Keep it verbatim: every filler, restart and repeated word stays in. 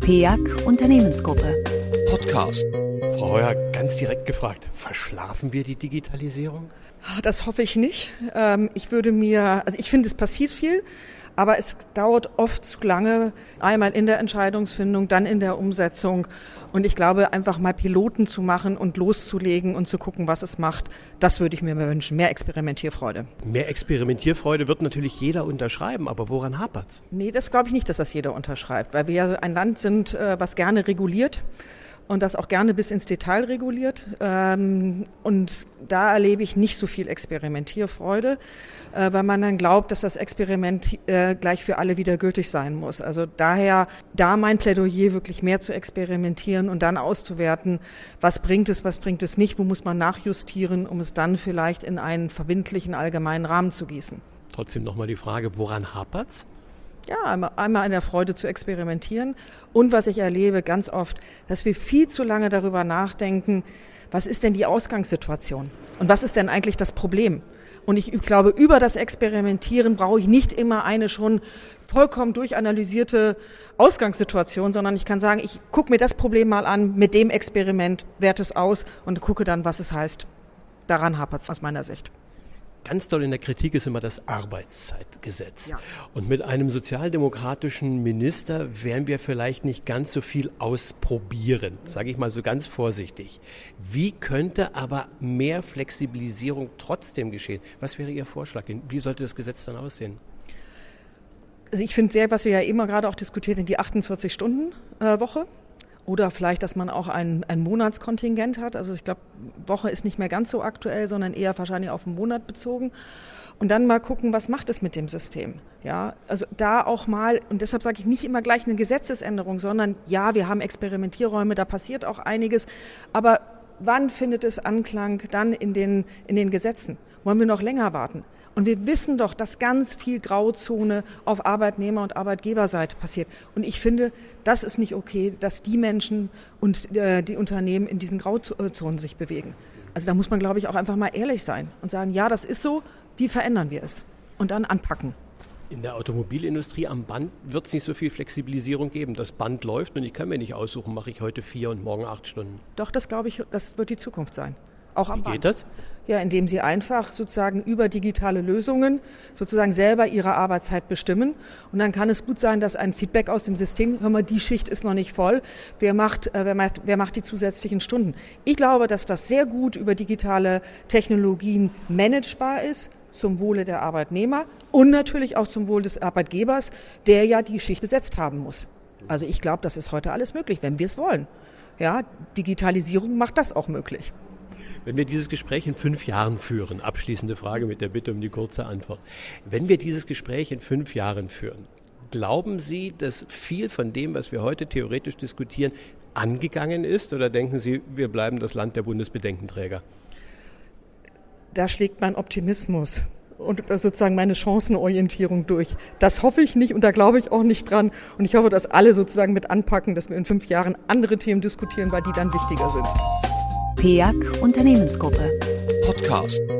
P E A C Unternehmensgruppe. Podcast. Frau Heuer, ganz direkt gefragt, verschlafen wir die Digitalisierung? Das hoffe ich nicht. Ich würde mir, also ich finde, es passiert viel, aber es dauert oft zu lange, einmal in der Entscheidungsfindung, dann in der Umsetzung. Und ich glaube, einfach mal Piloten zu machen und loszulegen und zu gucken, was es macht, das würde ich mir wünschen. Mehr Experimentierfreude. Mehr Experimentierfreude wird natürlich jeder unterschreiben, aber woran hapert's? Nee, das glaube ich nicht, dass das jeder unterschreibt, weil wir ja ein Land sind, was gerne reguliert. Und das auch gerne bis ins Detail reguliert. Und da erlebe ich nicht so viel Experimentierfreude, weil man dann glaubt, dass das Experiment gleich für alle wieder gültig sein muss. Also daher, da mein Plädoyer wirklich mehr zu experimentieren und dann auszuwerten, was bringt es, was bringt es nicht, wo muss man nachjustieren, um es dann vielleicht in einen verbindlichen allgemeinen Rahmen zu gießen. Trotzdem nochmal die Frage, woran hapert's? Ja, einmal, einmal in der Freude zu experimentieren und was ich erlebe ganz oft, dass wir viel zu lange darüber nachdenken, was ist denn die Ausgangssituation und was ist denn eigentlich das Problem? Und ich glaube, über das Experimentieren brauche ich nicht immer eine schon vollkommen durchanalysierte Ausgangssituation, sondern ich kann sagen, ich gucke mir das Problem mal an mit dem Experiment, werte es aus und gucke dann, was es heißt. Daran hapert es aus meiner Sicht. Ganz doll in der Kritik ist immer das Arbeitszeitgesetz. Ja. Und mit einem sozialdemokratischen Minister werden wir vielleicht nicht ganz so viel ausprobieren, sage ich mal so ganz vorsichtig. Wie könnte aber mehr Flexibilisierung trotzdem geschehen? Was wäre Ihr Vorschlag? Wie sollte das Gesetz dann aussehen? Also ich finde sehr, was wir ja immer gerade auch diskutiert, in die achtundvierzig-Stunden-Woche. Oder vielleicht, dass man auch ein, ein Monatskontingent hat. Also ich glaube, Woche ist nicht mehr ganz so aktuell, sondern eher wahrscheinlich auf den Monat bezogen. Und dann mal gucken, was macht es mit dem System. Ja, also da auch mal, und deshalb sage ich nicht immer gleich eine Gesetzesänderung, sondern ja, wir haben Experimentierräume, da passiert auch einiges. Aber wann findet es Anklang dann in den, in den Gesetzen? Wollen wir noch länger warten? Und wir wissen doch, dass ganz viel Grauzone auf Arbeitnehmer- und Arbeitgeberseite passiert. Und ich finde, das ist nicht okay, dass die Menschen und äh, die Unternehmen in diesen Grauzonen sich bewegen. Also da muss man, glaube ich, auch einfach mal ehrlich sein und sagen, ja, das ist so, wie verändern wir es? Und dann anpacken. In der Automobilindustrie am Band wird es nicht so viel Flexibilisierung geben. Das Band läuft und ich kann mir nicht aussuchen, mache ich heute vier und morgen acht Stunden. Doch, das glaube ich, das wird die Zukunft sein. Auch am Wie Band. geht das? Ja, indem sie einfach sozusagen über digitale Lösungen sozusagen selber ihre Arbeitszeit bestimmen. Und dann kann es gut sein, dass ein Feedback aus dem System, hör mal, die Schicht ist noch nicht voll, wer macht, äh, wer macht, wer macht die zusätzlichen Stunden? Ich glaube, dass das sehr gut über digitale Technologien managebar ist, zum Wohle der Arbeitnehmer und natürlich auch zum Wohl des Arbeitgebers, der ja die Schicht besetzt haben muss. Also ich glaube, das ist heute alles möglich, wenn wir es wollen. Ja, Digitalisierung macht das auch möglich. Wenn wir dieses Gespräch in fünf Jahren führen, abschließende Frage mit der Bitte um die kurze Antwort. Wenn wir dieses Gespräch in fünf Jahren führen, glauben Sie, dass viel von dem, was wir heute theoretisch diskutieren, angegangen ist? Oder denken Sie, wir bleiben das Land der Bundesbedenkenträger? Da schlägt mein Optimismus und sozusagen meine Chancenorientierung durch. Das hoffe ich nicht und da glaube ich auch nicht dran. Und ich hoffe, dass alle sozusagen mit anpacken, dass wir in fünf Jahren andere Themen diskutieren, weil die dann wichtiger sind. P E A C Unternehmensgruppe. Podcast.